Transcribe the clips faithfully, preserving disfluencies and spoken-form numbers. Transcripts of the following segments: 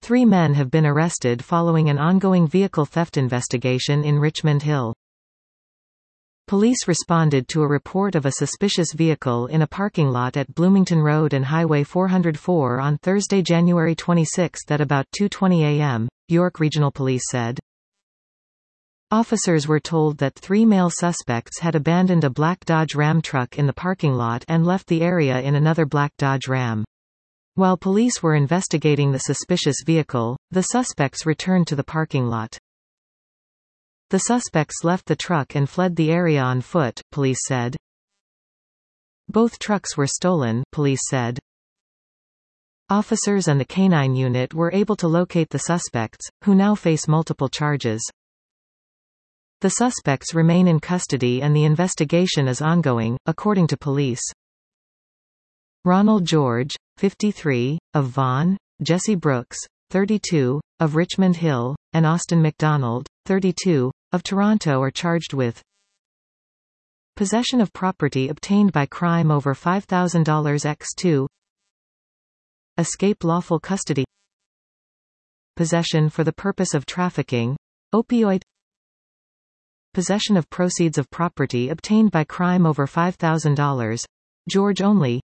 Three men have been arrested following an ongoing vehicle theft investigation in Richmond Hill. Police responded to a report of a suspicious vehicle in a parking lot at Bloomington Road and Highway four oh four on Thursday, January twenty-sixth at about two twenty a m, York Regional Police said. Officers were told that three male suspects had abandoned a black Dodge Ram truck in the parking lot and left the area in another black Dodge Ram. While police were investigating the suspicious vehicle, the suspects returned to the parking lot. The suspects left the truck and fled the area on foot, police said. Both trucks were stolen, police said. Officers and the canine unit were able to locate the suspects, who now face multiple charges. The suspects remain in custody and the investigation is ongoing, according to police. Ronald George, fifty-three, of Vaughan, Jesse Brooks, thirty-two, of Richmond Hill, and Austin McDonald, thirty-two, of Toronto are charged with possession of property obtained by crime over five thousand dollars by two, escape lawful custody, possession for the purpose of trafficking, opioid, possession of proceeds of property obtained by crime over five thousand dollars, George only,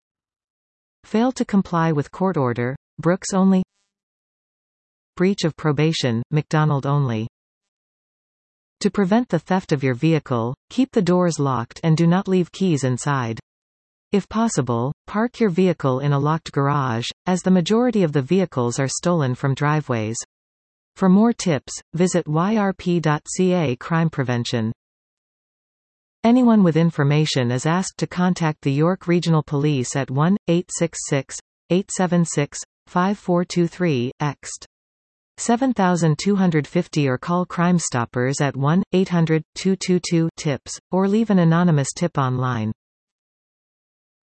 failed to comply with court order, Brooks only, breach of probation, McDonald only. To prevent the theft of your vehicle, keep the doors locked and do not leave keys inside. If possible, park your vehicle in a locked garage, as the majority of the vehicles are stolen from driveways. For more tips, visit y r p dot c a. Crime Prevention. Anyone with information is asked to contact the York Regional Police at one eight six six, eight seven six, five four two three, ext. seven two five zero or call Crime Stoppers at one eight hundred, two two two, TIPS, or leave an anonymous tip online.